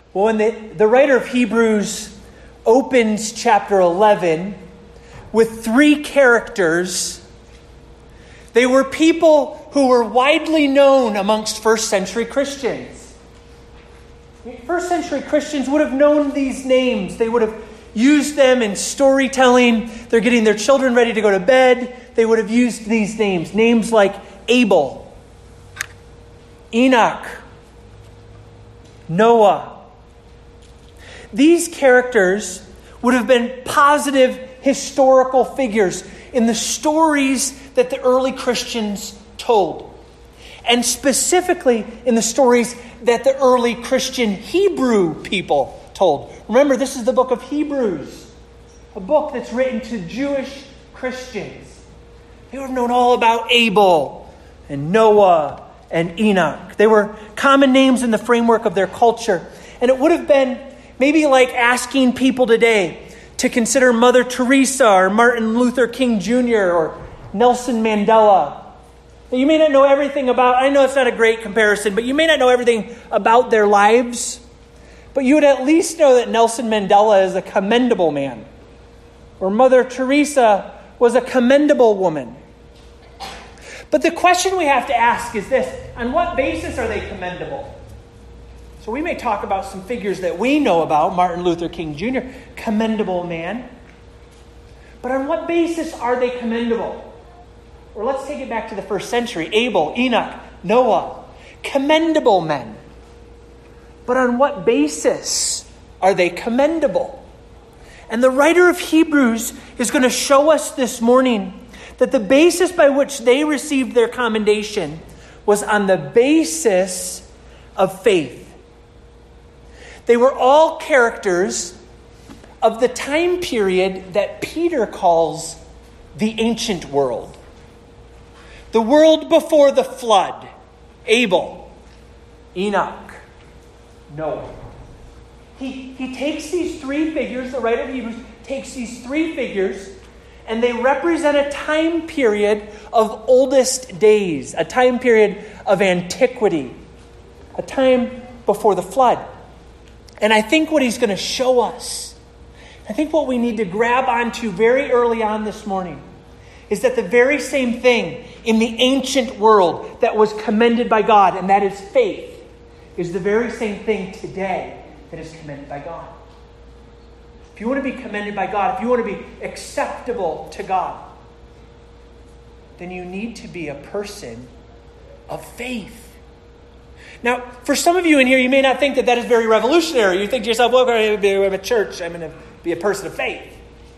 Well, when the writer of Hebrews opens chapter 11 with three characters, they were people who were widely known amongst first century Christians. First century Christians would have known these names. They would have used them in storytelling. They're getting their children ready to go to bed. They would have used these names. Names like Abel, Enoch, Noah. These characters would have been positive historical figures in the stories that the early Christians told. And specifically in the stories that the early Christian Hebrew people told. Remember, this is the book of Hebrews, a book that's written to Jewish Christians. They would have known all about Abel and Noah and Enoch. They were common names in the framework of their culture. And it would have been maybe like asking people today to consider Mother Teresa or Martin Luther King Jr. or Nelson Mandela. You may not know everything about, I know it's not a great comparison, but you may not know everything about their lives. But you would at least know that Nelson Mandela is a commendable man. Or Mother Teresa was a commendable woman. But the question we have to ask is this: on what basis are they commendable? So we may talk about some figures that we know about. Martin Luther King Jr., commendable man. But on what basis are they commendable? Or let's take it back to the first century. Abel, Enoch, Noah, commendable men. But on what basis are they commendable? And the writer of Hebrews is going to show us this morning that the basis by which they received their commendation was on the basis of faith. They were all characters of the time period that Peter calls the ancient world. The world before the flood. Abel, Enoch, Noah. He takes these three figures, the writer of Hebrews takes these three figures, and they represent a time period of oldest days, a time period of antiquity, a time before the flood. And I think what he's going to show us, I think what we need to grab onto very early on this morning, is that the very same thing in the ancient world that was commended by God, and that is faith, is the very same thing today that is commended by God. If you want to be commended by God, if you want to be acceptable to God, then you need to be a person of faith. Now, for some of you in here, you may not think that that is very revolutionary. You think to yourself, well, I'm going to be a church. I'm going to be a person of faith.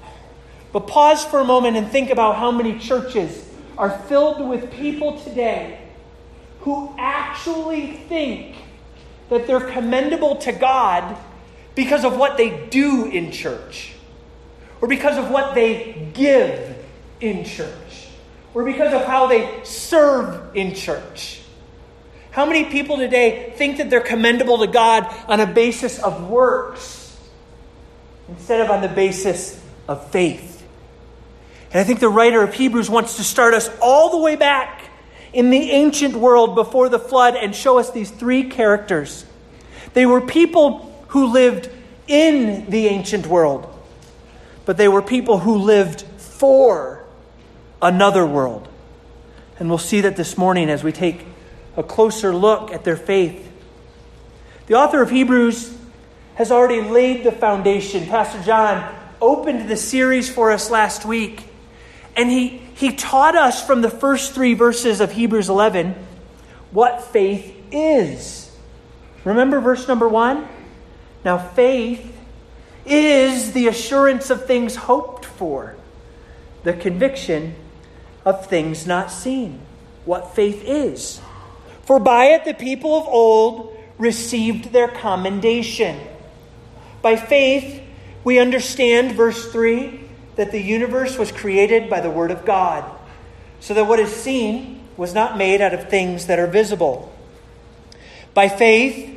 But pause for a moment and think about how many churches are filled with people today who actually think that they're commendable to God because of what they do in church, or because of what they give in church, or because of how they serve in church. How many people today think that they're commendable to God on a basis of works instead of on the basis of faith? And I think the writer of Hebrews wants to start us all the way back in the ancient world before the flood and show us these three characters. They were people who lived in the ancient world, but they were people who lived for another world. And we'll see that this morning as we take a closer look at their faith. The author of Hebrews has already laid the foundation. Pastor John opened the series for us last week, and he taught us from the first three verses of Hebrews 11 what faith is. Remember verse number 1? Now faith is the assurance of things hoped for, the conviction of things not seen. What faith is. For by it the people of old received their commendation. By faith we understand, verse 3, that the universe was created by the word of God, so that what is seen was not made out of things that are visible. By faith,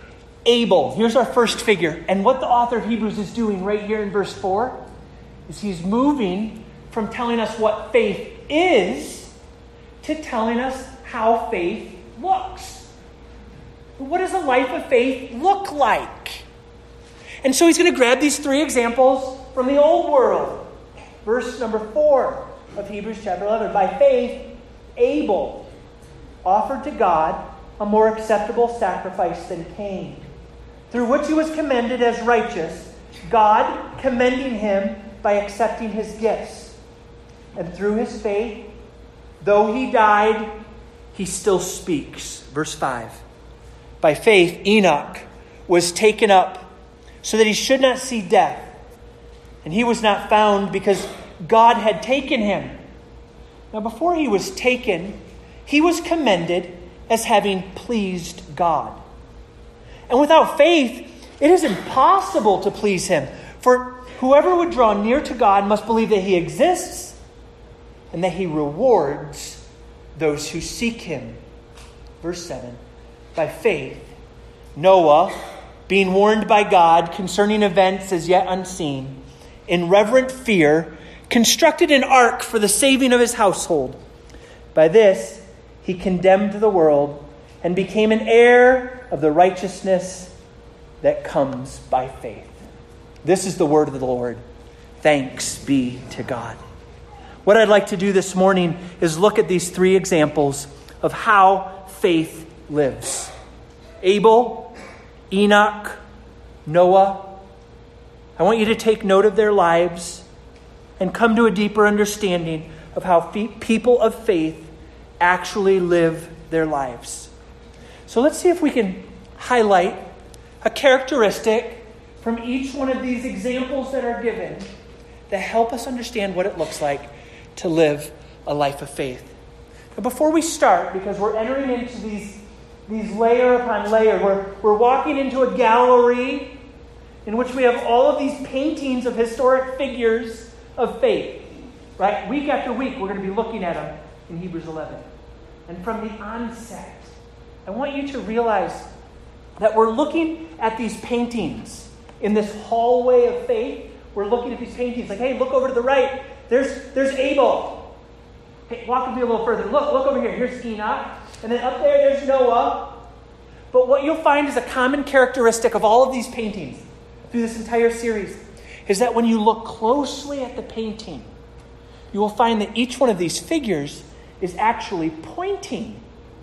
Abel, here's our first figure. And what the author of Hebrews is doing right here in verse 4 is he's moving from telling us what faith is to telling us how faith looks. What does a life of faith look like? And so he's going to grab these three examples from the old world. Verse number 4 of Hebrews chapter 11. By faith, Abel offered to God a more acceptable sacrifice than Cain, through which he was commended as righteous, God commending him by accepting his gifts. And through his faith, though he died, he still speaks. Verse 5. By faith, Enoch was taken up so that he should not see death. And he was not found because God had taken him. Now, before he was taken, he was commended as having pleased God. And without faith, it is impossible to please him. For whoever would draw near to God must believe that he exists and that he rewards those who seek him. Verse 7. By faith, Noah, being warned by God concerning events as yet unseen, in reverent fear, constructed an ark for the saving of his household. By this, he condemned the world and became an heir of the righteousness that comes by faith. This is the word of the Lord. Thanks be to God. What I'd like to do this morning is look at these three examples of how faith lives. Abel, Enoch, Noah. I want you to take note of their lives and come to a deeper understanding of how people of faith actually live their lives. So let's see if we can highlight a characteristic from each one of these examples that are given that help us understand what it looks like to live a life of faith. But before we start, because we're entering into these layer upon layer, we're walking into a gallery in which we have all of these paintings of historic figures of faith. Right? Week after week, we're going to be looking at them in Hebrews 11. And from the onset, I want you to realize that we're looking at these paintings in this hallway of faith. We're looking at these paintings like, hey, look over to the right. There's Abel. Hey, walk with me a little further. Look over here. Here's Enoch. And then up there's Noah. But what you'll find is a common characteristic of all of these paintings through this entire series is that when you look closely at the painting, you will find that each one of these figures is actually pointing.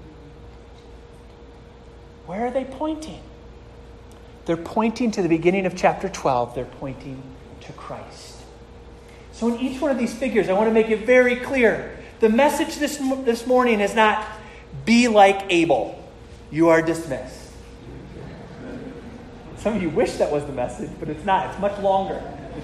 Where are they pointing? They're pointing to the beginning of chapter 12. They're pointing to Christ. So in each one of these figures, I want to make it very clear. The message this morning is not, be like Abel. You are dismissed. Some of you wish that was the message, but it's not. It's much longer.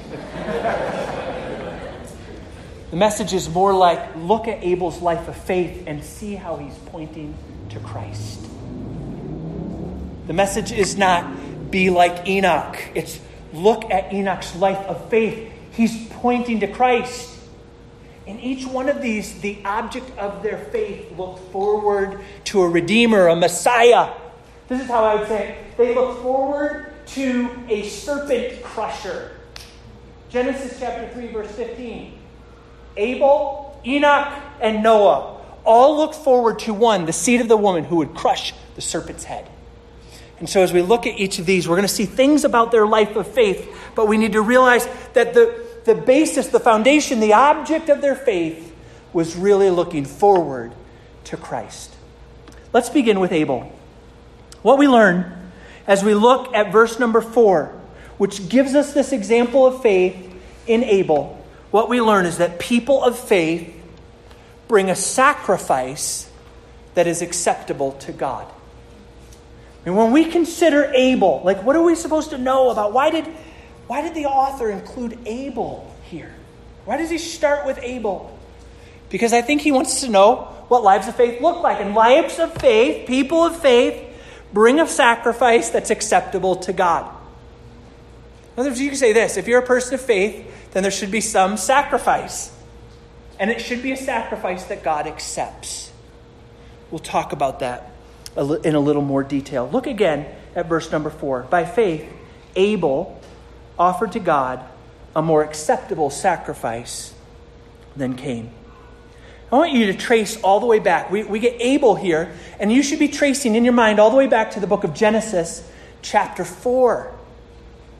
The message is more like, look at Abel's life of faith and see how he's pointing to Christ. The message is not, be like Enoch. It's, look at Enoch's life of faith. He's pointing to Christ. In each one of these, the object of their faith looked forward to a Redeemer, a Messiah. This is how I would say it. They look forward to a serpent crusher. Genesis chapter 3, verse 15. Abel, Enoch, and Noah all looked forward to one, the seed of the woman who would crush the serpent's head. And so as we look at each of these, we're going to see things about their life of faith, but we need to realize that the basis, the foundation, the object of their faith was really looking forward to Christ. Let's begin with Abel. What we learn as we look at verse number 4, which gives us this example of faith in Abel, what we learn is that people of faith bring a sacrifice that is acceptable to God. And when we consider Abel, like, what are we supposed to know about? Why did the author include Abel here? Why does he start with Abel? Because I think he wants to know what lives of faith look like. And lives of faith, people of faith, bring a sacrifice that's acceptable to God. In other words, you can say this: if you're a person of faith, then there should be some sacrifice. And it should be a sacrifice that God accepts. We'll talk about that in a little more detail. Look again at verse number 4. By faith, Abel offered to God a more acceptable sacrifice than Cain. I want you to trace all the way back. We get Abel here, and you should be tracing in your mind all the way back to the book of Genesis, chapter 4.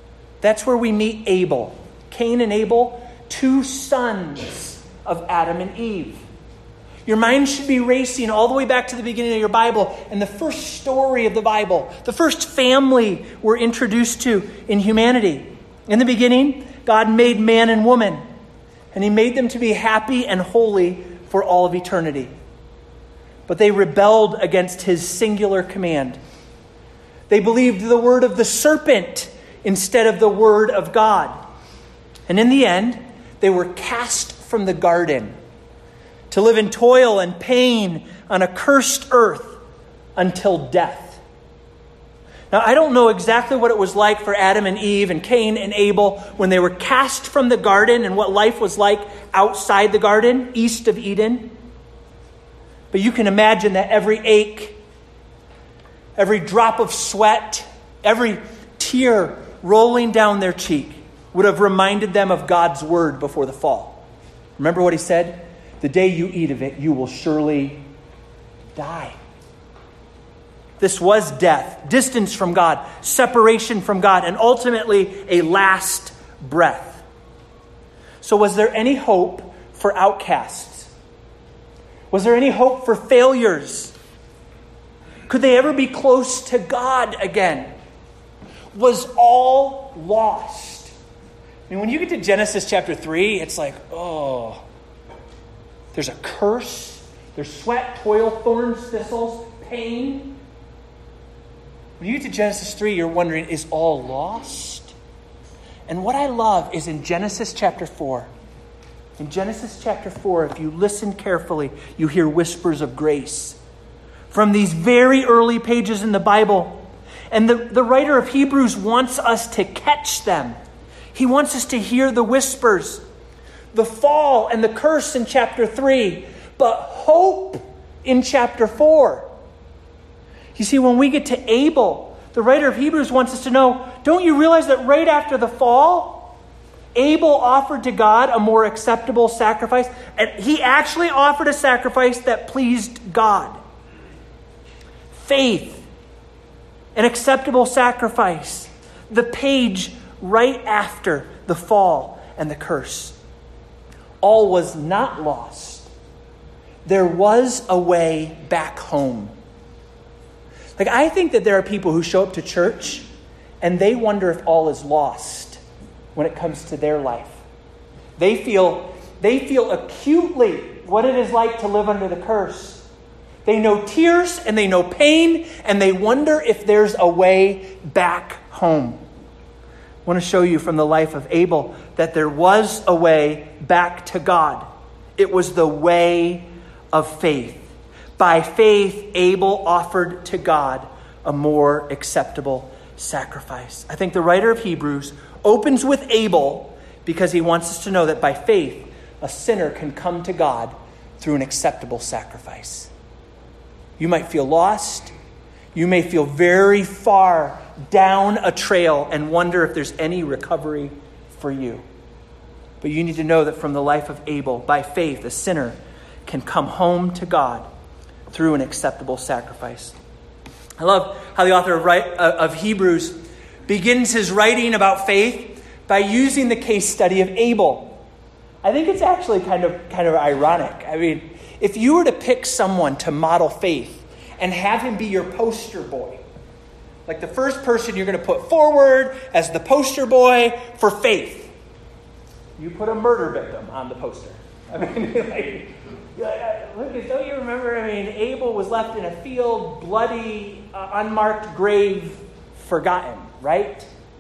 That's where we meet Abel. Cain and Abel, two sons of Adam and Eve. Your mind should be racing all the way back to the beginning of your Bible and the first story of the Bible, the first family we're introduced to in humanity. In the beginning, God made man and woman, and he made them to be happy and holy for all of eternity. But they rebelled against his singular command. They believed the word of the serpent instead of the word of God. And in the end, they were cast from the garden to live in toil and pain on a cursed earth until death. Now, I don't know exactly what it was like for Adam and Eve and Cain and Abel when they were cast from the garden and what life was like outside the garden, east of Eden. But you can imagine that every ache, every drop of sweat, every tear rolling down their cheek would have reminded them of God's word before the fall. Remember what he said? The day you eat of it, you will surely die. This was death, distance from God, separation from God, and ultimately a last breath. So was there any hope for outcasts? Was there any hope for failures? Could they ever be close to God again? Was all lost? I mean, when you get to Genesis chapter 3, it's like, oh, there's a curse. There's sweat, toil, thorns, thistles, pain. When you get to Genesis 3, you're wondering, is all lost? And what I love is in Genesis chapter 4. In Genesis chapter 4, if you listen carefully, you hear whispers of grace from these very early pages in the Bible. And the writer of Hebrews wants us to catch them. He wants us to hear the whispers. The fall and the curse in chapter 3, but hope in chapter 4. You see, when we get to Abel, the writer of Hebrews wants us to know, don't you realize that right after the fall, Abel offered to God a more acceptable sacrifice? And he actually offered a sacrifice that pleased God. Faith, an acceptable sacrifice. The page right after the fall and the curse. All was not lost. There was a way back home. Like, I think that there are people who show up to church and they wonder if all is lost when it comes to their life. They feel acutely what it is like to live under the curse. They know tears and they know pain and they wonder if there's a way back home. I want to show you from the life of Abel that there was a way back to God. It was the way of faith. By faith, Abel offered to God a more acceptable sacrifice. I think the writer of Hebrews opens with Abel because he wants us to know that by faith, a sinner can come to God through an acceptable sacrifice. You might feel lost. You may feel very far down a trail and wonder if there's any recovery for you. But you need to know that from the life of Abel, by faith, a sinner can come home to God through an acceptable sacrifice. I love how the author of Hebrews begins his writing about faith by using the case study of Abel. I think it's actually kind of ironic. I mean, if you were to pick someone to model faith and have him be your poster boy, like the first person you're going to put forward as the poster boy for faith, you put a murder victim on the poster. I mean, don't you remember? I mean, Abel was left in a field, bloody, unmarked grave, forgotten, right?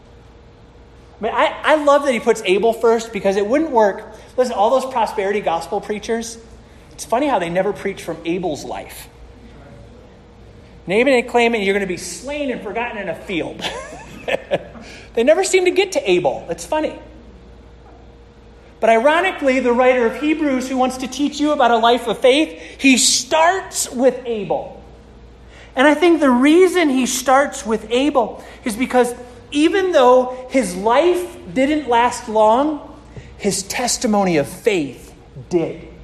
I mean, I love that he puts Abel first because it wouldn't work. Listen, all those prosperity gospel preachers, it's funny how they never preach from Abel's life. Name it and claim it, you're going to be slain and forgotten in a field. They never seem to get to Abel. It's funny. But ironically, the writer of Hebrews, who wants to teach you about a life of faith, he starts with Abel. And I think the reason he starts with Abel is because even though his life didn't last long, his testimony of faith did. I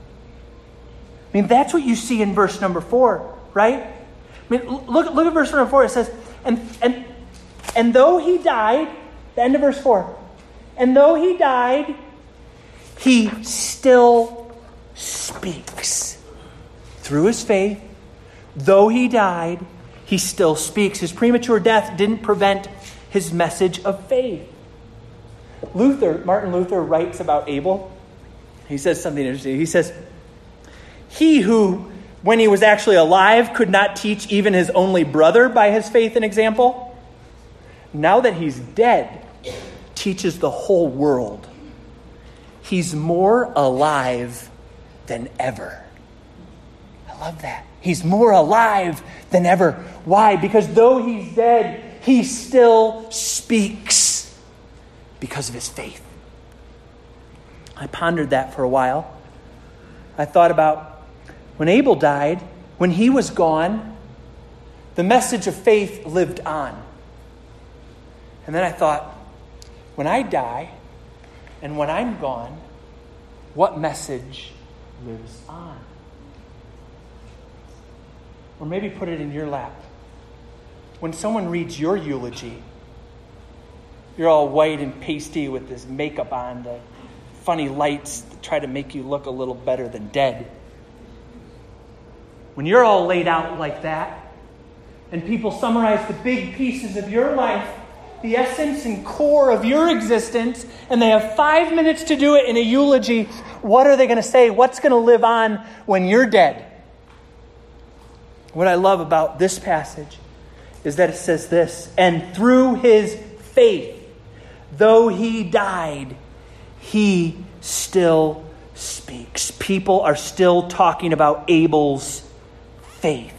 mean, that's what you see in verse number 4, right? I mean, look at verse number 4. It says, and though he died, The end of verse 4. And though he died, he still speaks. Through his faith, though he died, he still speaks. His premature death didn't prevent his message of faith. Martin Luther writes about Abel. He says something interesting. He says, he who, when he was actually alive, could not teach even his only brother by his faith and example, now that he's dead, teaches the whole world. He's more alive than ever. I love that. He's more alive than ever. Why? Because though he's dead, he still speaks because of his faith. I pondered that for a while. I thought about when Abel died, when he was gone, the message of faith lived on. And then I thought, when I die and when I'm gone, what message lives on? Or maybe put it in your lap. When someone reads your eulogy, you're all white and pasty with this makeup on, the funny lights that try to make you look a little better than dead. When you're all laid out like that, and people summarize the big pieces of your life, the essence and core of your existence, and they have 5 minutes to do it in a eulogy, what are they going to say? What's going to live on when you're dead? What I love about this passage is that it says this, and through his faith, though he died, he still speaks. People are still talking about Abel's faith.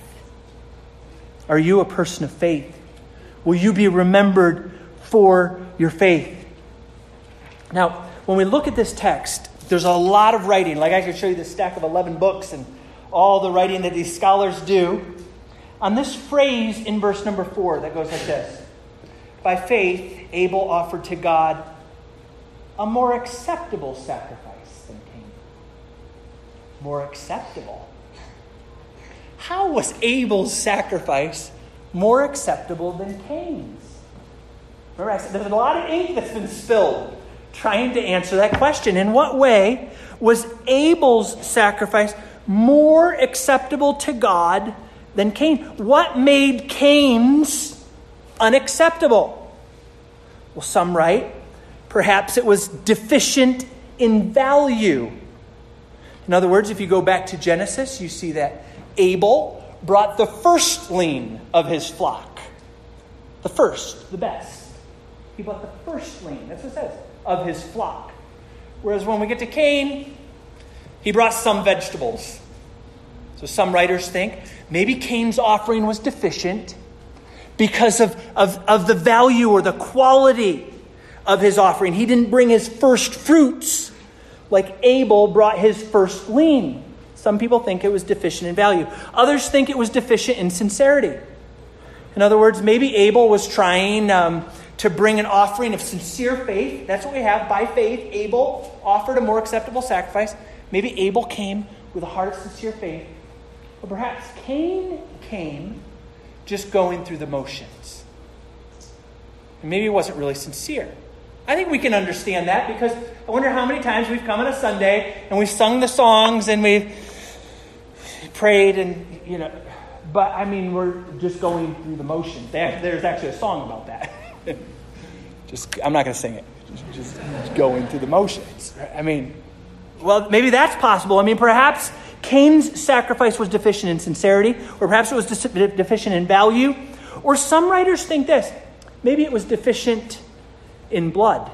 Are you a person of faith? Will you be remembered for your faith? Now, when we look at this text, there's a lot of writing. Like I could show you this stack of 11 books and all the writing that these scholars do on this phrase in verse number 4 that goes like this. By faith, Abel offered to God a more acceptable sacrifice than Cain. More acceptable. How was Abel's sacrifice more acceptable than Cain's? Remember, I said there's a lot of ink that's been spilled trying to answer that question. In what way was Abel's sacrifice more acceptable to God than Cain? What made Cain's unacceptable? Well, some write, perhaps it was deficient in value. In other words, if you go back to Genesis, you see that Abel brought the firstling of his flock. The first, the best. He brought the firstling, that's what it says, of his flock. Whereas when we get to Cain, he brought some vegetables. So some writers think maybe Cain's offering was deficient because of the value or the quality of his offering. He didn't bring his first fruits like Abel brought his firstling. Some people think it was deficient in value. Others think it was deficient in sincerity. In other words, maybe Abel was trying to bring an offering of sincere faith. That's what we have. By faith, Abel offered a more acceptable sacrifice. Maybe Abel came with a heart of sincere faith. Or perhaps Cain came just going through the motions. And maybe it wasn't really sincere. I think we can understand that because I wonder how many times we've come on a Sunday and we've sung the songs and we've prayed and, but I mean, we're just going through the motions. There's actually a song about that. I'm not going to sing it. Just going through the motions. I mean, well, maybe that's possible. I mean, perhaps Cain's sacrifice was deficient in sincerity, or perhaps it was deficient in value. Or some writers think this. Maybe it was deficient in blood.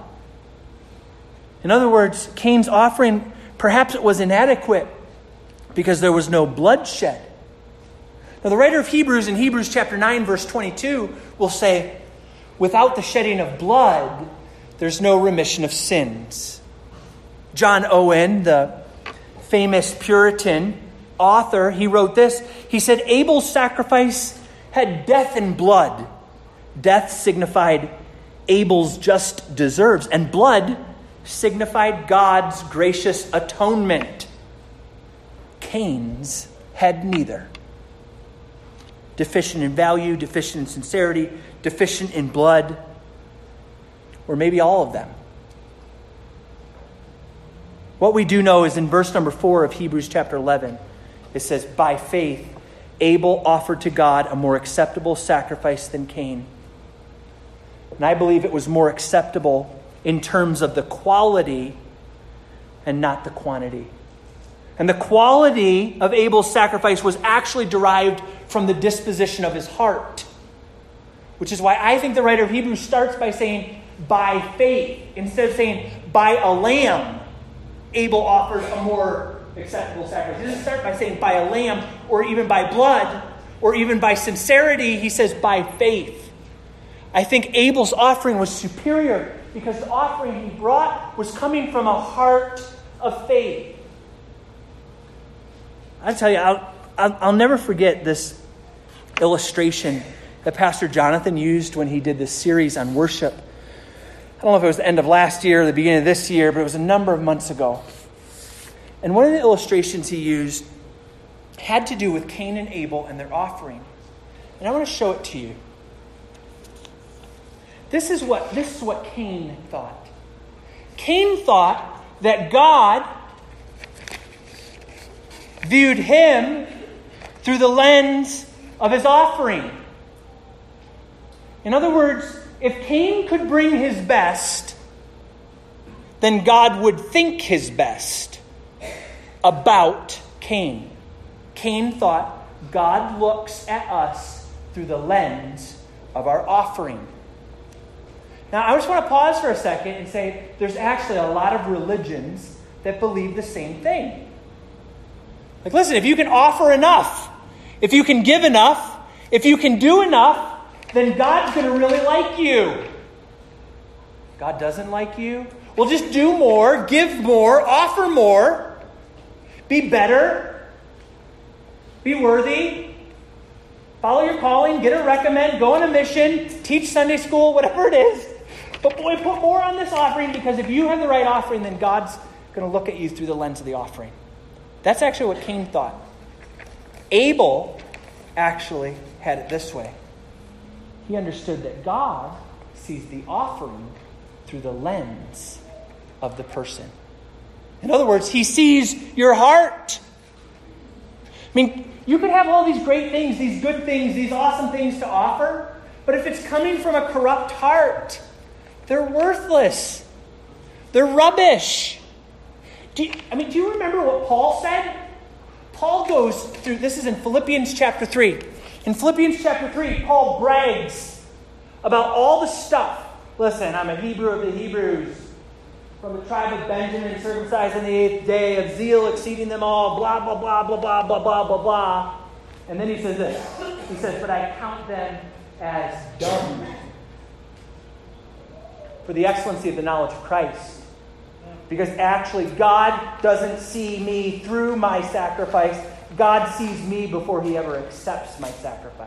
In other words, Cain's offering, perhaps it was inadequate because there was no bloodshed. Now, the writer of Hebrews in Hebrews chapter 9, verse 22 will say, without the shedding of blood, there's no remission of sins. John Owen, the famous Puritan author, he wrote this. He said, Abel's sacrifice had death and blood. Death signified Abel's just deserves, and blood signified God's gracious atonement. Cain's had neither. Deficient in value, deficient in sincerity, deficient in blood. or maybe all of them. What we do know is in verse number 4 of Hebrews chapter 11, it says, by faith, Abel offered to God a more acceptable sacrifice than Cain. And I believe it was more acceptable in terms of the quality and not the quantity. And the quality of Abel's sacrifice was actually derived from the disposition of his heart. Which is why I think the writer of Hebrews starts by saying, by faith, instead of saying, by a lamb, Abel offered a more acceptable sacrifice. He doesn't start by saying by a lamb, or even by blood, or even by sincerity. He says by faith. I think Abel's offering was superior because the offering he brought was coming from a heart of faith. I tell you, I'll never forget this illustration that Pastor Jonathan used when he did this series on worship. I don't know if it was the end of last year or the beginning of this year, but it was a number of months ago. And one of the illustrations he used had to do with Cain and Abel and their offering. And I want to show it to you. This is what Cain thought. Cain thought that God viewed him through the lens of his offering. In other words, if Cain could bring his best, then God would think his best about Cain. Cain thought God looks at us through the lens of our offering. Now, I just want to pause for a second and say there's actually a lot of religions that believe the same thing. Like, listen, if you can offer enough, if you can give enough, if you can do enough, then God's going to really like you. God doesn't like you? Well, just do more, give more, offer more, be better, be worthy, follow your calling, get a recommend, go on a mission, teach Sunday school, whatever it is. But boy, put more on this offering, because if you have the right offering, then God's going to look at you through the lens of the offering. That's actually what Cain thought. Abel actually had it this way. He understood that God sees the offering through the lens of the person. In other words, he sees your heart. I mean, you could have all these great things, these good things, these awesome things to offer, but if it's coming from a corrupt heart, they're worthless. They're rubbish. Do you remember what Paul said? Paul goes through, this is in Philippians chapter 3. In Philippians chapter 3, Paul brags about all the stuff. Listen, I'm a Hebrew of the Hebrews, from the tribe of Benjamin, circumcised on the 8th day, of zeal exceeding them all, blah, blah, blah, blah, blah, blah, blah, blah, blah. And then he says this. He says, but I count them as dung for the excellency of the knowledge of Christ. Because actually, God doesn't see me through my sacrifice. God sees me before he ever accepts my sacrifice.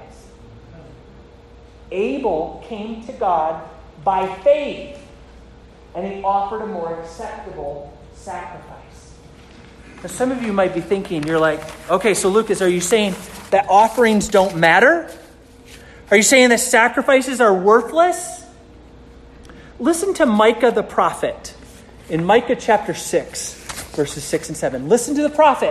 Abel came to God by faith, and he offered a more acceptable sacrifice. Now, some of you might be thinking, you're like, okay, so Lucas, are you saying that offerings don't matter? Are you saying that sacrifices are worthless? Listen to Micah the prophet in Micah chapter 6, verses 6 and 7. Listen to the prophet.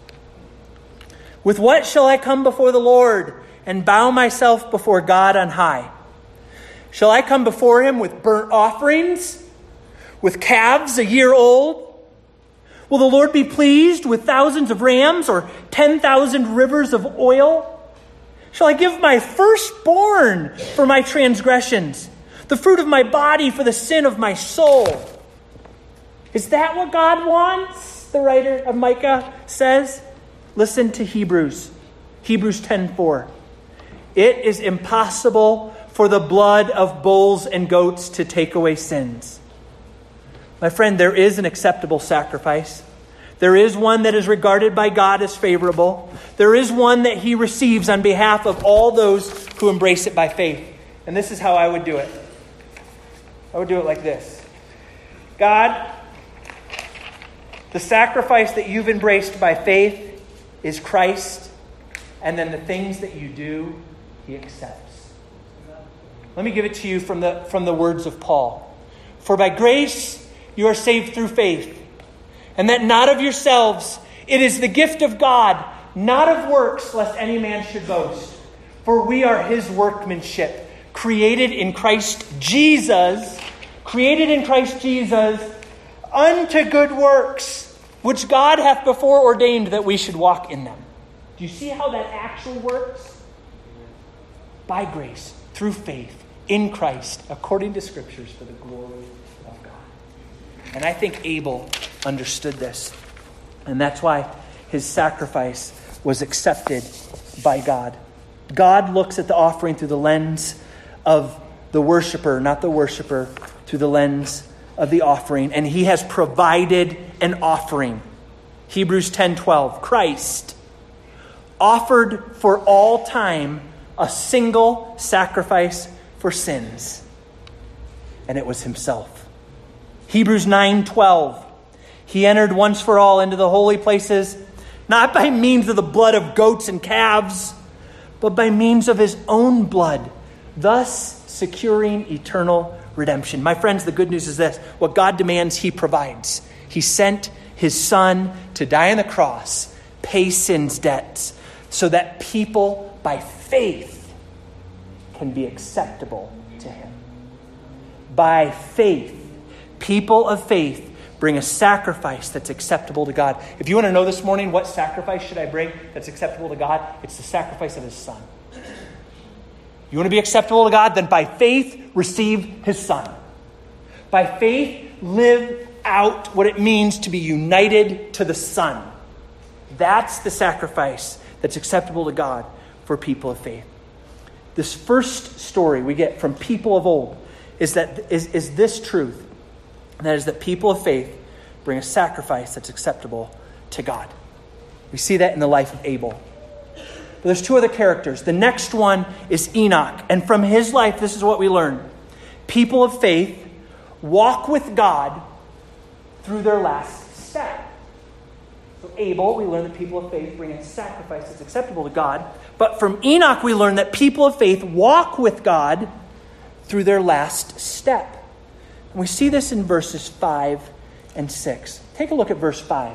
With what shall I come before the Lord and bow myself before God on high? Shall I come before him with burnt offerings, with calves a year old? Will the Lord be pleased with thousands of rams or 10,000 rivers of oil? Shall I give my firstborn for my transgressions, the fruit of my body for the sin of my soul? Is that what God wants? The writer of Micah says. Listen to Hebrews 10:4. It is impossible for the blood of bulls and goats to take away sins. My friend, there is an acceptable sacrifice. There is one that is regarded by God as favorable. There is one that he receives on behalf of all those who embrace it by faith. And this is how I would do it. I would do it like this. God, the sacrifice that you've embraced by faith is Christ, and then the things that you do, he accepts. Let me give it to you from the words of Paul. For by grace you are saved through faith, and that not of yourselves. It is the gift of God, not of works, lest any man should boast. For we are his workmanship, created in Christ Jesus, unto good works, which God hath before ordained that we should walk in them. Do you see how that actually works? By grace, through faith, in Christ, according to Scriptures, for the glory of God. And I think Abel understood this. And that's why his sacrifice was accepted by God. God looks at the offering through the lens of the worshiper, not the worshiper, through the lens of the offering. And he has provided an offering. Hebrews 10:12, Christ offered for all time a single sacrifice for sins. And it was himself. Hebrews 9:12, he entered once for all into the holy places, not by means of the blood of goats and calves, but by means of his own blood, thus securing eternal redemption. My friends, the good news is this. What God demands, he provides. He sent his son to die on the cross, pay sin's debts, so that people by faith can be acceptable to him. By faith, people of faith bring a sacrifice that's acceptable to God. If you want to know this morning, what sacrifice should I bring that's acceptable to God? It's the sacrifice of his son. You want to be acceptable to God? Then by faith, receive his son. By faith, live out what it means to be united to the Son. That's the sacrifice that's acceptable to God for people of faith. This first story we get from people of old is this truth. And that is that people of faith bring a sacrifice that's acceptable to God. We see that in the life of Abel. But there's two other characters. The next one is Enoch. And from his life, this is what we learn. People of faith walk with God through their last step. So Abel, we learn that people of faith bring a sacrifice that's acceptable to God. But from Enoch, we learn that people of faith walk with God through their last step. And we see this in verses 5 and 6. Take a look at verse 5.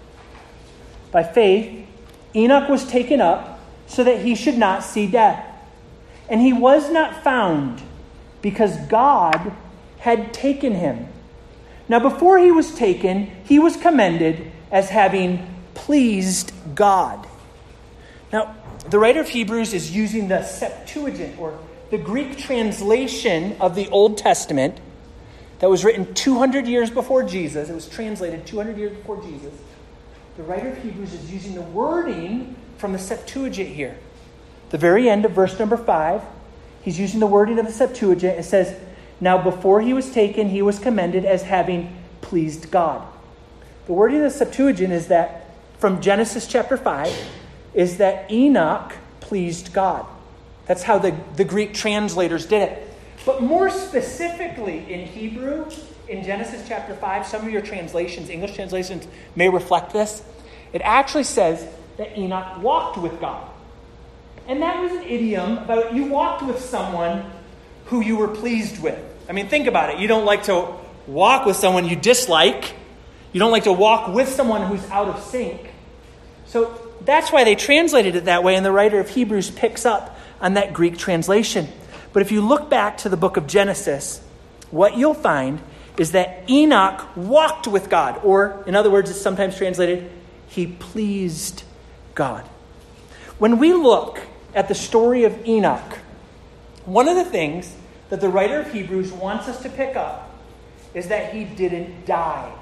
By faith, Enoch was taken up so that he should not see death. And he was not found because God had taken him. Now before he was taken, he was commended as having pleased God. Now, the writer of Hebrews is using the Septuagint, or the Greek translation of the Old Testament that was written 200 years before Jesus. It was translated 200 years before Jesus. The writer of Hebrews is using the wording from the Septuagint here. The very end of verse number 5, he's using the wording of the Septuagint. It says, now before he was taken, he was commended as having pleased God. The wording of the Septuagint is that, from Genesis chapter 5, is that Enoch pleased God. That's how the Greek translators did it. But more specifically in Hebrew, in Genesis chapter 5, some of your translations, English translations, may reflect this. It actually says that Enoch walked with God. And that was an idiom about you walked with someone who you were pleased with. I mean, think about it. You don't like to walk with someone you dislike. You don't like to walk with someone who's out of sync. So that's why they translated it that way, and the writer of Hebrews picks up on that Greek translation. But if you look back to the book of Genesis, what you'll find is that Enoch walked with God, or in other words, it's sometimes translated, he pleased God. When we look at the story of Enoch, one of the things that the writer of Hebrews wants us to pick up is that he didn't die.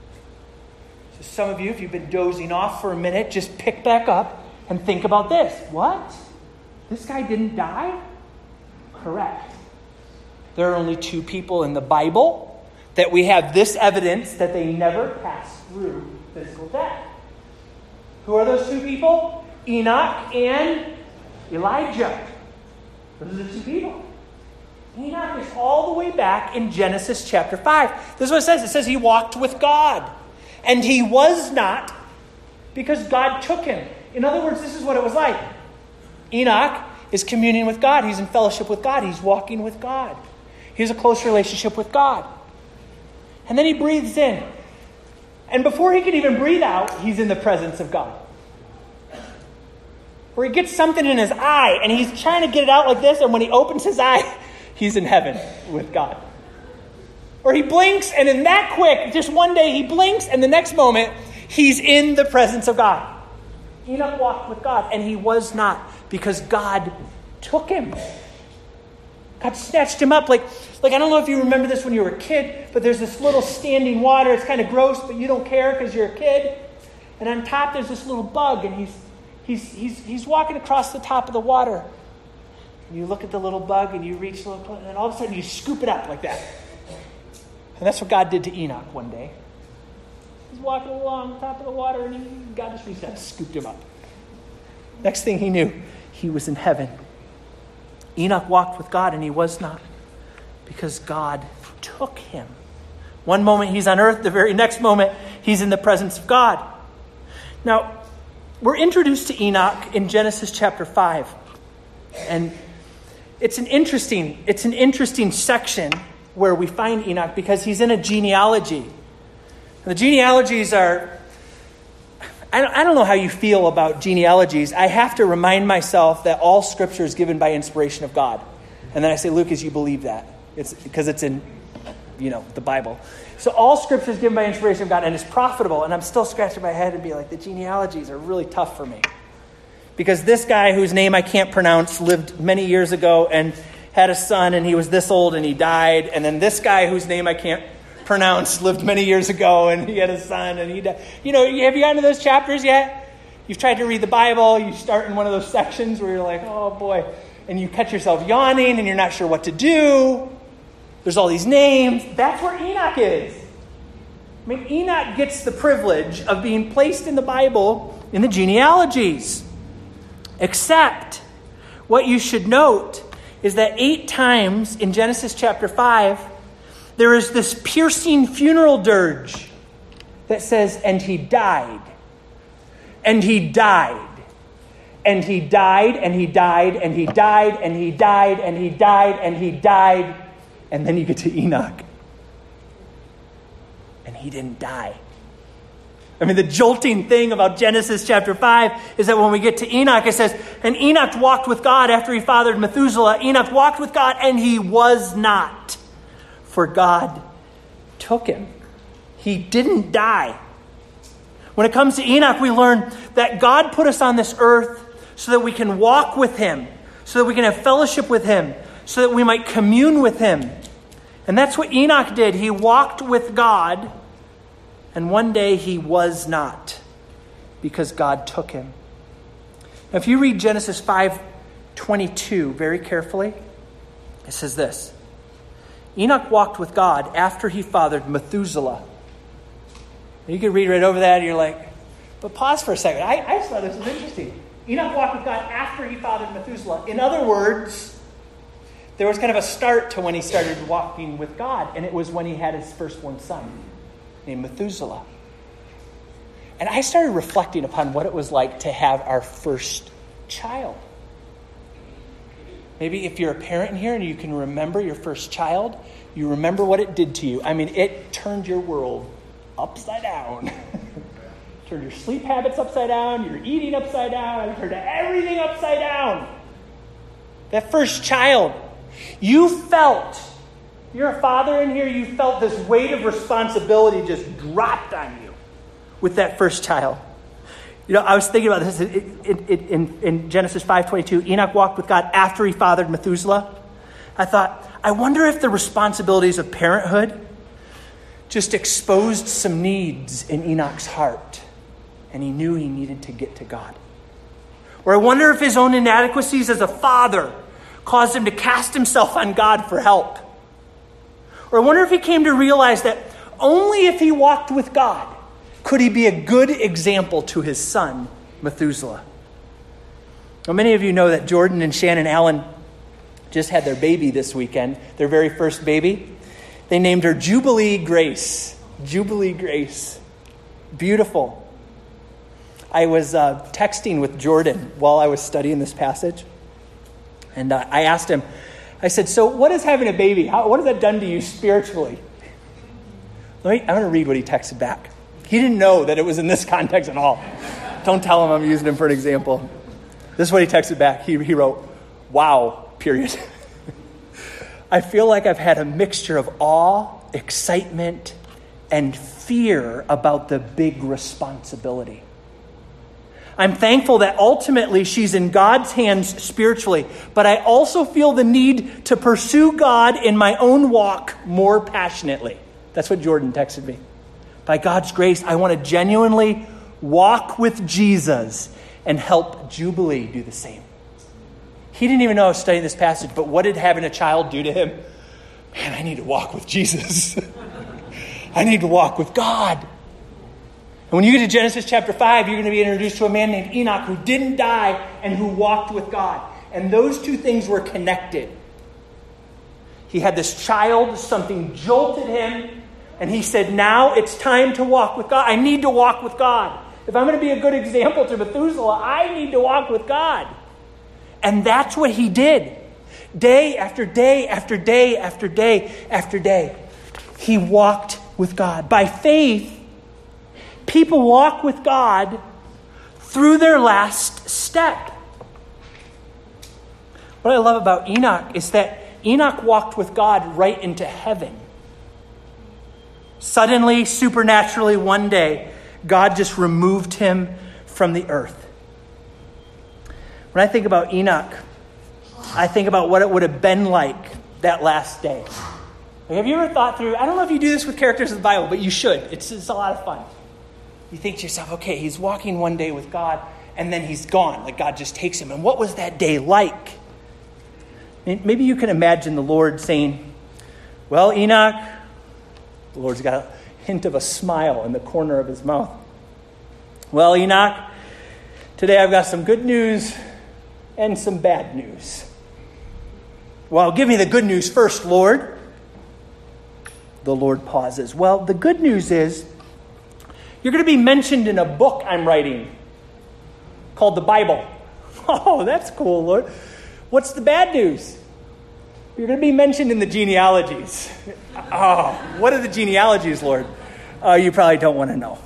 So some of you, if you've been dozing off for a minute, just pick back up and think about this. What? This guy didn't die? Correct. There are only two people in the Bible that we have this evidence that they never passed through physical death. Who are those two people? Enoch and Elijah. Those are the two people. Enoch is all the way back in Genesis chapter 5. This is what it says. It says he walked with God. And he was not, because God took him. In other words, this is what it was like. Enoch is communing with God. He's in fellowship with God. He's walking with God. He has a close relationship with God. And then he breathes in. And before he can even breathe out, he's in the presence of God. Or he gets something in his eye, and he's trying to get it out like this, and when he opens his eye, he's in heaven with God. Or he blinks, and in that quick, just one day, he blinks, and the next moment, he's in the presence of God. Enoch walked with God, and he was not, because God took him. God snatched him up. Like I don't know if you remember this when you were a kid, but there's this little standing water. It's kind of gross, but you don't care because you're a kid. And on top, there's this little bug, and he's walking across the top of the water. And you look at the little bug, and you reach the little, and then all of a sudden you scoop it up like that. And that's what God did to Enoch one day. He's walking along the top of the water, and God just reached out and scooped him up. Next thing he knew, he was in heaven. Enoch walked with God, and he was not, because God took him. One moment he's on earth, the very next moment he's in the presence of God. Now, we're introduced to Enoch in Genesis chapter 5. And it's an interesting section where we find Enoch because he's in a genealogy. And the genealogies are, I don't know how you feel about genealogies. I have to remind myself that all Scripture is given by inspiration of God. And then I say, Lucas, you believe that. It's because it's in, the Bible. So all Scripture is given by inspiration of God and it's profitable. And I'm still scratching my head and be like, the genealogies are really tough for me. Because this guy whose name I can't pronounce lived many years ago and had a son and he was this old and he died. And then this guy whose name I can't pronounce lived many years ago and he had a son and he died. Have you gotten to those chapters yet? You've tried to read the Bible. You start in one of those sections where you're like, oh boy. And you catch yourself yawning and you're not sure what to do. There's all these names. That's where Enoch is. I mean, Enoch gets the privilege of being placed in the Bible in the genealogies. Except, what you should note is that 8 times in Genesis chapter 5, there is this piercing funeral dirge that says, and he died, and he died, and he died, and he died, and he died, and he died, and he died, and he died, and then you get to Enoch. And he didn't die. I mean, the jolting thing about Genesis chapter 5 is that when we get to Enoch, it says, and Enoch walked with God after he fathered Methuselah. Enoch walked with God, and he was not, for God took him. He didn't die. When it comes to Enoch, we learn that God put us on this earth so that we can walk with him, so that we can have fellowship with him, so that we might commune with him. And that's what Enoch did. He walked with God. And one day he was not, because God took him. Now, if you read Genesis 5:22 very carefully, it says this. Enoch walked with God after he fathered Methuselah. And you can read right over that and you're like, but pause for a second. I just thought this was interesting. Enoch walked with God after he fathered Methuselah. In other words, there was kind of a start to when he started walking with God, and it was when he had his firstborn son, named Methuselah. And I started reflecting upon what it was like to have our first child. Maybe if you're a parent in here and you can remember your first child, you remember what it did to you. I mean, it turned your world upside down. Turned your sleep habits upside down, your eating upside down, turned everything upside down. That first child, you felt, you're a father in here, you felt this weight of responsibility just dropped on you with that first child. I was thinking about this in Genesis 5:22. Enoch walked with God after he fathered Methuselah. I thought, I wonder if the responsibilities of parenthood just exposed some needs in Enoch's heart, and he knew he needed to get to God. Or I wonder if his own inadequacies as a father caused him to cast himself on God for help. Or I wonder if he came to realize that only if he walked with God could he be a good example to his son, Methuselah. Now, many of you know that Jordan and Shannon Allen just had their baby this weekend, their very first baby. They named her Jubilee Grace. Jubilee Grace. Beautiful. I was texting with Jordan while I was studying this passage. And I asked him, I said, so what is having a baby? What has that done to you spiritually? I'm going to read what he texted back. He didn't know that it was in this context at all. Don't tell him I'm using him for an example. This is what he texted back. He wrote, "Wow, period. I feel like I've had a mixture of awe, excitement, and fear about the big responsibility. I'm thankful that ultimately she's in God's hands spiritually, but I also feel the need to pursue God in my own walk more passionately." That's what Jordan texted me. By God's grace, I want to genuinely walk with Jesus and help Jubilee do the same. He didn't even know I was studying this passage, but what did having a child do to him? Man, I need to walk with Jesus. I need to walk with God. And when you get to Genesis chapter 5, you're going to be introduced to a man named Enoch who didn't die and who walked with God. And those two things were connected. He had this child, something jolted him, and he said, now it's time to walk with God. I need to walk with God. If I'm going to be a good example to Methuselah, I need to walk with God. And that's what he did. Day after day after day after day after day, he walked with God. By faith, people walk with God through their last step. What I love about Enoch is that Enoch walked with God right into heaven. Suddenly, supernaturally, one day, God just removed him from the earth. When I think about Enoch, I think about what it would have been like that last day. Have you ever thought through, I don't know if you do this with characters of the Bible, but you should. It's a lot of fun. You think to yourself, okay, he's walking one day with God, and then he's gone. Like God just takes him. And what was that day like? Maybe you can imagine the Lord saying, well, Enoch, the Lord's got a hint of a smile in the corner of his mouth. Well, Enoch, today I've got some good news and some bad news. Well, give me the good news first, Lord. The Lord pauses. Well, the good news is you're going to be mentioned in a book I'm writing called the Bible. Oh, that's cool, Lord. What's the bad news? You're going to be mentioned in the genealogies. Oh, what are the genealogies, Lord? Oh, you probably don't want to know.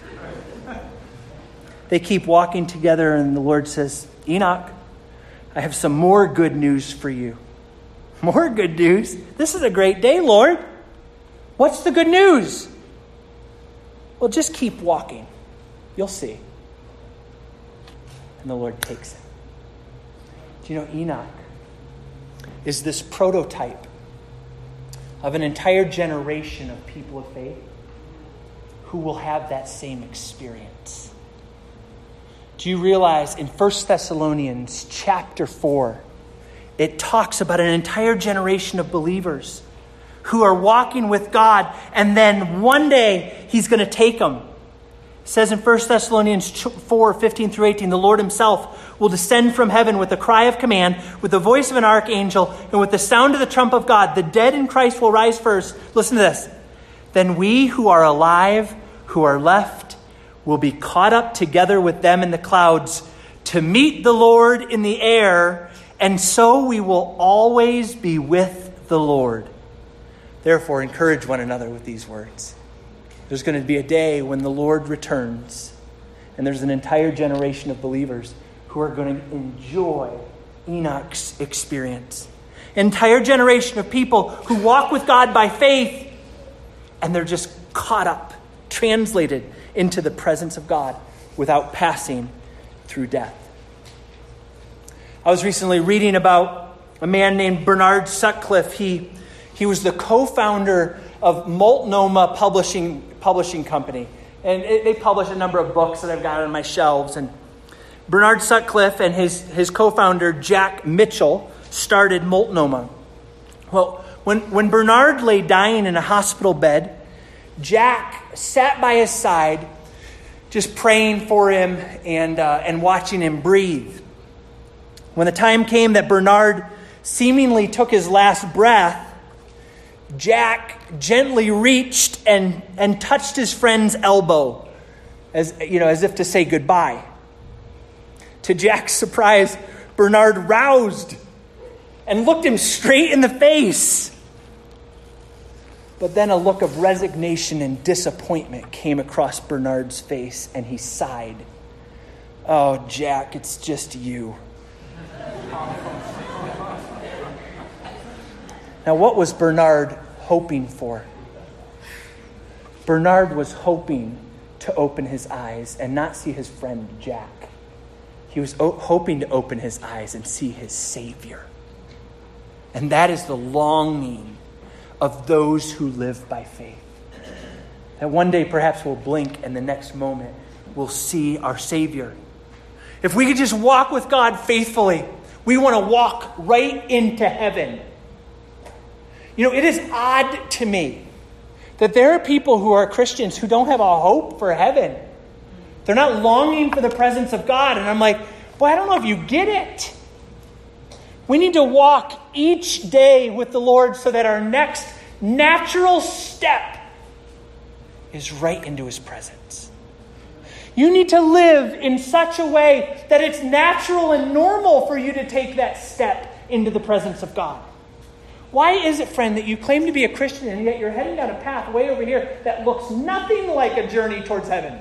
They keep walking together, and the Lord says, Enoch, I have some more good news for you. More good news? This is a great day, Lord. What's the good news? Well, just keep walking. You'll see. And the Lord takes him. Do you know Enoch is this prototype of an entire generation of people of faith who will have that same experience? Do you realize in 1 Thessalonians chapter 4, it talks about an entire generation of believers who are walking with God, and then one day he's going to take them. It says in 1 Thessalonians 4, 15 through 18, the Lord himself will descend from heaven with a cry of command, with the voice of an archangel, and with the sound of the trump of God. The dead in Christ will rise first. Listen to this. Then we who are alive, who are left, will be caught up together with them in the clouds to meet the Lord in the air, and so we will always be with the Lord. Therefore, encourage one another with these words. There's going to be a day when the Lord returns, and there's an entire generation of believers who are going to enjoy Enoch's experience. An entire generation of people who walk with God by faith, and they're just caught up, translated into the presence of God without passing through death. I was recently reading about a man named Bernard Sutcliffe. He was the co-founder of Multnomah Publishing Company. And they publish a number of books that I've got on my shelves. And Bernard Sutcliffe and his co-founder, Jack Mitchell, started Multnomah. Well, when Bernard lay dying in a hospital bed, Jack sat by his side, just praying for him and watching him breathe. When the time came that Bernard seemingly took his last breath, Jack gently reached and touched his friend's elbow, as if to say goodbye. To Jack's surprise, Bernard roused and looked him straight in the face. But then a look of resignation and disappointment came across Bernard's face, and he sighed. "Oh, Jack, it's just you." Now, what was Bernard hoping for? Bernard was hoping to open his eyes and not see his friend Jack. He was hoping to open his eyes and see his Savior. And that is the longing of those who live by faith. That one day perhaps we'll blink and the next moment we'll see our Savior. If we could just walk with God faithfully, we want to walk right into heaven. You know, it is odd to me that there are people who are Christians who don't have a hope for heaven. They're not longing for the presence of God. And I'm like, boy, I don't know if you get it. We need to walk each day with the Lord so that our next natural step is right into His presence. You need to live in such a way that it's natural and normal for you to take that step into the presence of God. Why is it, friend, that you claim to be a Christian and yet you're heading down a path way over here that looks nothing like a journey towards heaven?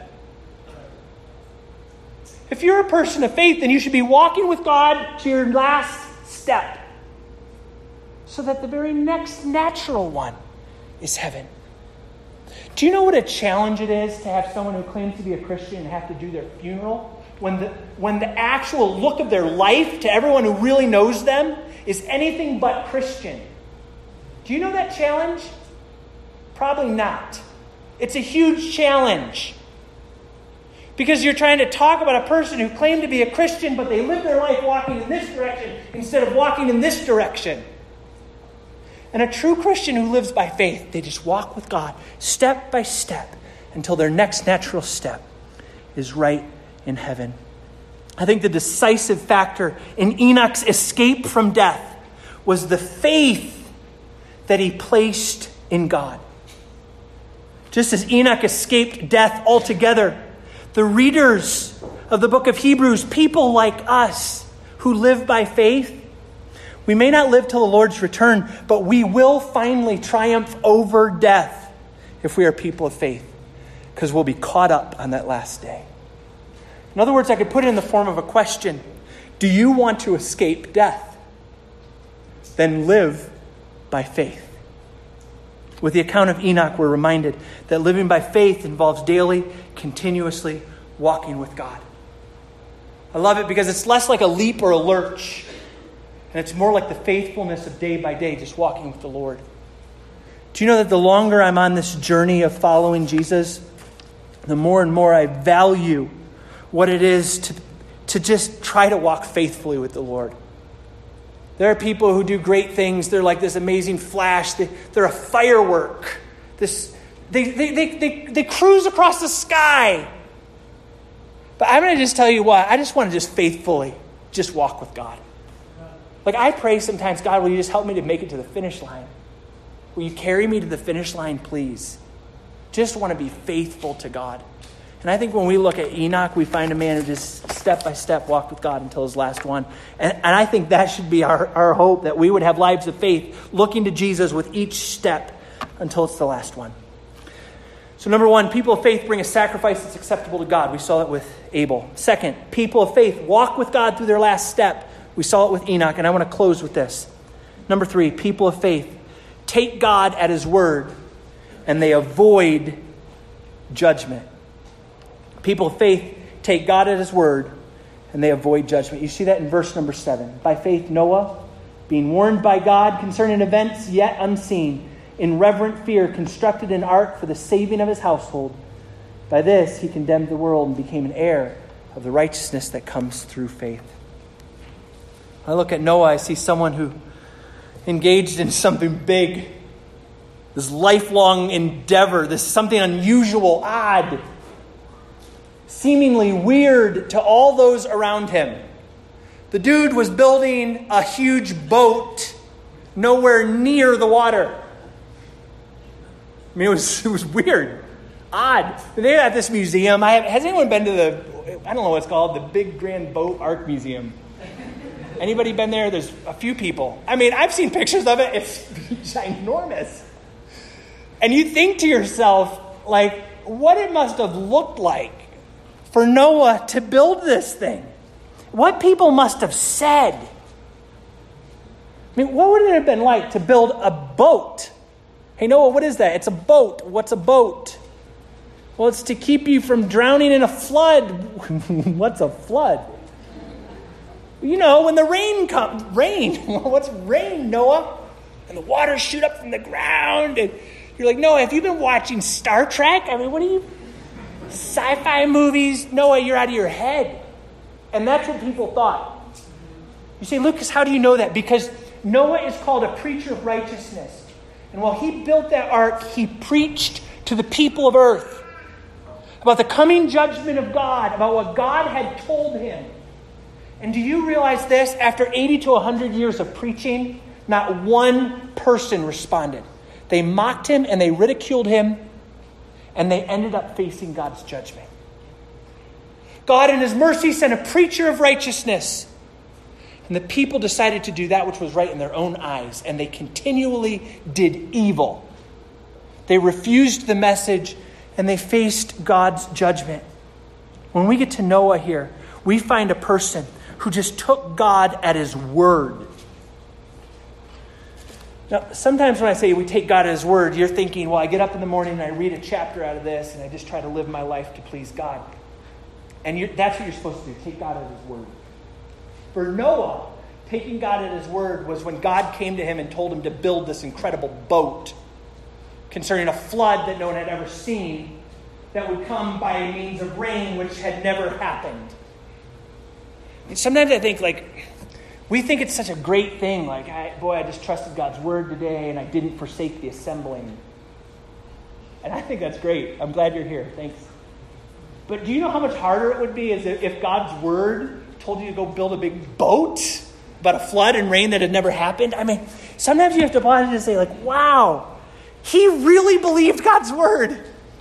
If you're a person of faith, then you should be walking with God to your last step, so that the very next natural one is heaven. Do you know what a challenge it is to have someone who claims to be a Christian and have to do their funeral when the actual look of their life to everyone who really knows them is anything but Christian? Do you know that challenge? Probably not. It's a huge challenge. Because you're trying to talk about a person who claimed to be a Christian, but they live their life walking in this direction instead of walking in this direction. And a true Christian who lives by faith, they just walk with God step by step until their next natural step is right in heaven. I think the decisive factor in Enoch's escape from death was the faith that he placed in God. Just as Enoch escaped death altogether, the readers of the book of Hebrews, people like us who live by faith, we may not live till the Lord's return, but we will finally triumph over death if we are people of faith, because we'll be caught up on that last day. In other words, I could put it in the form of a question. Do you want to escape death? Then live by faith. With the account of Enoch, we're reminded that living by faith involves daily, continuously walking with God. I love it because it's less like a leap or a lurch, and it's more like the faithfulness of day by day, just walking with the Lord. Do you know that the longer I'm on this journey of following Jesus, the more and more I value what it is to just try to walk faithfully with the Lord. There are people who do great things. They're like this amazing flash. They're a firework. They cruise across the sky. But I'm going to just tell you what. I just want to just faithfully just walk with God. Like I pray sometimes, God, will you just help me to make it to the finish line? Will you carry me to the finish line, please? Just want to be faithful to God. And I think when we look at Enoch, we find a man who just step by step walked with God until his last one. And I think that should be our hope, that we would have lives of faith, looking to Jesus with each step until it's the last one. So number one, people of faith bring a sacrifice that's acceptable to God. We saw it with Abel. Second, people of faith walk with God through their last step. We saw it with Enoch, and I want to close with this. Number three, people of faith take God at His word, and they avoid judgment. People of faith take God at His word, and they avoid judgment. You see that in verse number 7. By faith, Noah, being warned by God concerning events yet unseen, in reverent fear constructed an ark for the saving of his household. By this he condemned the world and became an heir of the righteousness that comes through faith. I look at Noah, I see someone who engaged in something big, this lifelong endeavor, this something unusual, odd, seemingly weird to all those around him. The dude was building a huge boat nowhere near the water. I mean, it was weird, odd. They're at this museum. Has anyone been to I don't know what it's called, the Big Grand Boat Ark Museum? Anybody been there? There's a few people. I mean, I've seen pictures of it. It's ginormous. And you think to yourself, like, what it must have looked like for Noah to build this thing. What people must have said. I mean, what would it have been like to build a boat? Hey, Noah, what is that? It's a boat. What's a boat? Well, it's to keep you from drowning in a flood. What's a flood? You know, when the rain comes. Rain. What's rain, Noah? And the waters shoot up from the ground. And you're like, Noah, have you been watching Star Trek? I mean, what are you? Sci-fi movies? Noah, you're out of your head. And that's what people thought. You say, Lucas, how do you know that? Because Noah is called a preacher of righteousness. And while he built that ark, he preached to the people of earth about the coming judgment of God, about what God had told him. And do you realize this? After 80 to 100 years of preaching, not one person responded. They mocked him and they ridiculed him, and they ended up facing God's judgment. God in his mercy sent a preacher of righteousness. And the people decided to do that which was right in their own eyes, and they continually did evil. They refused the message, and they faced God's judgment. When we get to Noah here, we find a person who just took God at his word. Now, sometimes when I say we take God at his word, you're thinking, well, I get up in the morning and I read a chapter out of this, and I just try to live my life to please God. And that's what you're supposed to do, take God at his word. For Noah, taking God at his word was when God came to him and told him to build this incredible boat concerning a flood that no one had ever seen that would come by means of rain, which had never happened. And sometimes I think, we think it's such a great thing. I just trusted God's word today and I didn't forsake the assembling. And I think that's great. I'm glad you're here. Thanks. But do you know how much harder it would be if God's word told you to go build a big boat about a flood and rain that had never happened? I mean, sometimes you have to pause and say, wow, he really believed God's word.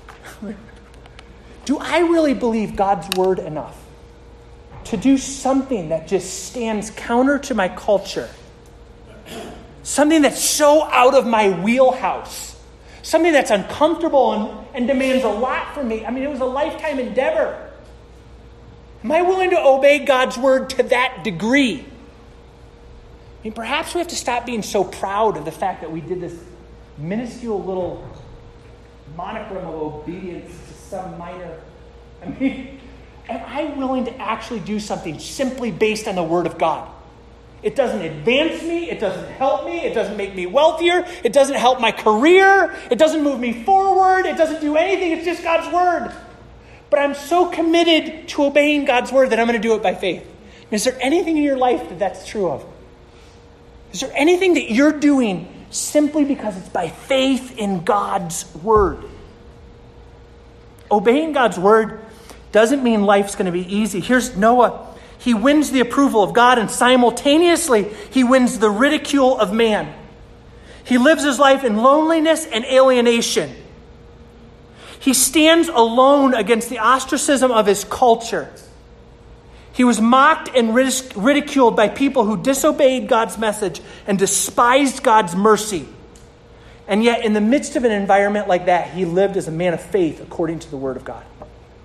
Do I really believe God's word enough to do something that just stands counter to my culture? Something that's so out of my wheelhouse. Something that's uncomfortable and demands a lot from me. I mean, it was a lifetime endeavor. Am I willing to obey God's word to that degree? I mean, perhaps we have to stop being so proud of the fact that we did this minuscule little monochrome of obedience to some minor. I mean, am I willing to actually do something simply based on the word of God? It doesn't advance me. It doesn't help me. It doesn't make me wealthier. It doesn't help my career. It doesn't move me forward. It doesn't do anything. It's just God's word. But I'm so committed to obeying God's word that I'm going to do it by faith. Is there anything in your life that that's true of? Is there anything that you're doing simply because it's by faith in God's word? Obeying God's word doesn't mean life's going to be easy. Here's Noah. He wins the approval of God, and simultaneously, he wins the ridicule of man. He lives his life in loneliness and alienation. He stands alone against the ostracism of his culture. He was mocked and ridiculed by people who disobeyed God's message and despised God's mercy. And yet, in the midst of an environment like that, he lived as a man of faith according to the word of God.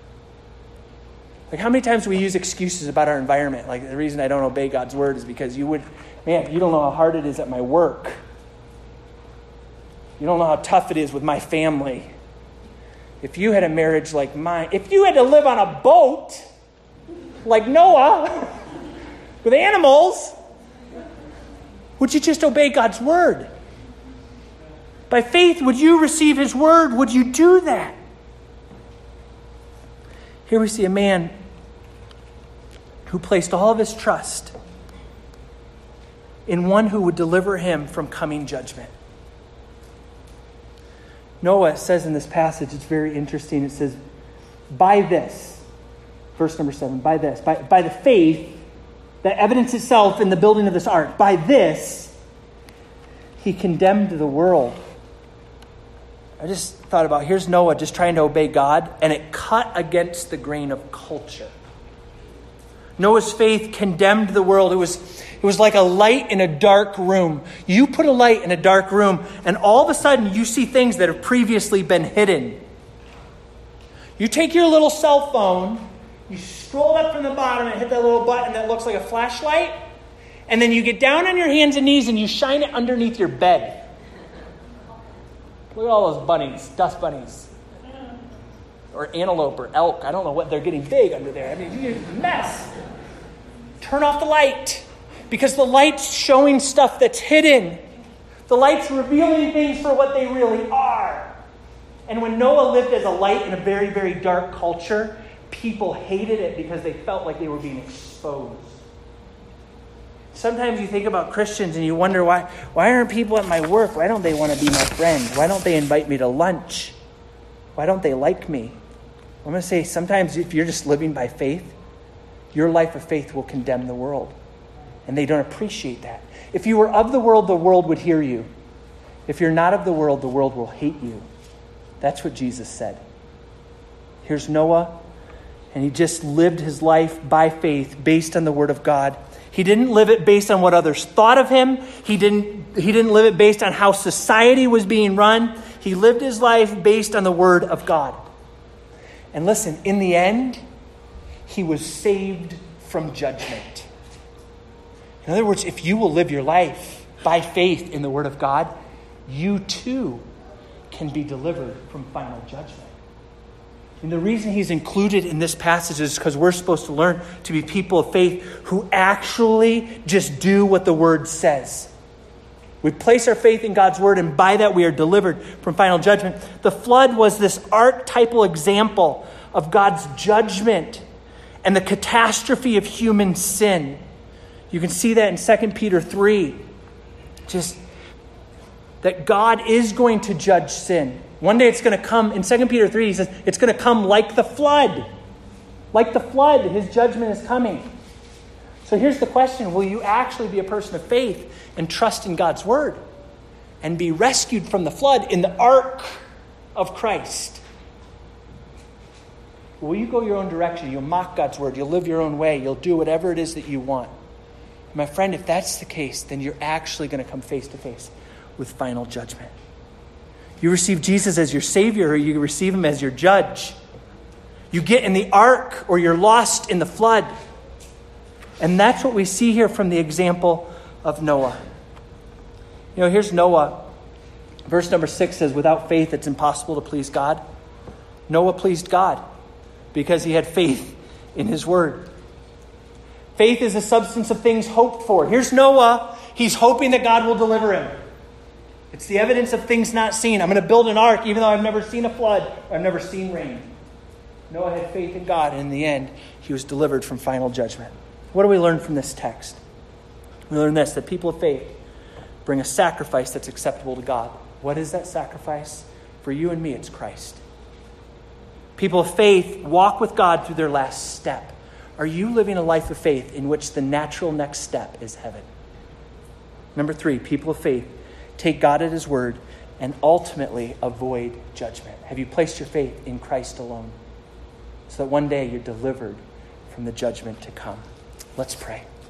How many times do we use excuses about our environment? The reason I don't obey God's word is because you don't know how hard it is at my work. You don't know how tough it is with my family. If you had a marriage like mine, if you had to live on a boat like Noah with animals, would you just obey God's word? By faith, would you receive his word? Would you do that? Here we see a man who placed all of his trust in one who would deliver him from coming judgment. Noah says in this passage, it's very interesting. It says, by this, verse number 7, by this, by the faith that evidenced itself in the building of this ark, by this, he condemned the world. I just thought about, here's Noah just trying to obey God, and it cut against the grain of culture. Noah's faith condemned the world. It was like a light in a dark room. You put a light in a dark room, and all of a sudden you see things that have previously been hidden. You take your little cell phone, you scroll up from the bottom and hit that little button that looks like a flashlight, and then you get down on your hands and knees and you shine it underneath your bed. Look at all those bunnies, dust bunnies. Or antelope or elk. I don't know what, they're getting big under there. I mean, it's a mess. Turn off the light. Because the light's showing stuff that's hidden. The light's revealing things for what they really are. And when Noah lived as a light in a very, very dark culture, people hated it because they felt like they were being exposed. Sometimes you think about Christians and you wonder why aren't people at my work? Why don't they want to be my friend? Why don't they invite me to lunch? Why don't they like me? I'm going to say sometimes if you're just living by faith, your life of faith will condemn the world. And they don't appreciate that. If you were of the world would hear you. If you're not of the world will hate you. That's what Jesus said. Here's Noah, and he just lived his life by faith based on the word of God. He didn't live it based on what others thought of him. He didn't live it based on how society was being run. He lived his life based on the word of God. And listen, in the end, he was saved from judgment. In other words, if you will live your life by faith in the word of God, you too can be delivered from final judgment. And the reason he's included in this passage is because we're supposed to learn to be people of faith who actually just do what the word says. We place our faith in God's word, and by that we are delivered from final judgment. The flood was this archetypal example of God's judgment and the catastrophe of human sin. You can see that in 2 Peter 3. Just that God is going to judge sin. One day it's going to come. In 2 Peter 3, he says, it's going to come like the flood. Like the flood, his judgment is coming. So here's the question. Will you actually be a person of faith and trust in God's word and be rescued from the flood in the ark of Christ? Will you go your own direction? You'll mock God's word. You'll live your own way. You'll do whatever it is that you want. My friend, if that's the case, then you're actually going to come face to face with final judgment. You receive Jesus as your Savior, or you receive him as your judge. You get in the ark, or you're lost in the flood. And that's what we see here from the example of Noah. You know, here's Noah. Verse number 6 says, without faith, it's impossible to please God. Noah pleased God because he had faith in his word. Faith is the substance of things hoped for. Here's Noah. He's hoping that God will deliver him. It's the evidence of things not seen. I'm going to build an ark even though I've never seen a flood. I've never seen rain. Noah had faith in God, and in the end, he was delivered from final judgment. What do we learn from this text? We learn this, that people of faith bring a sacrifice that's acceptable to God. What is that sacrifice? For you and me, it's Christ. People of faith walk with God through their last step. Are you living a life of faith in which the natural next step is heaven? Number 3, people of faith take God at his word and ultimately avoid judgment. Have you placed your faith in Christ alone so that one day you're delivered from the judgment to come? Let's pray.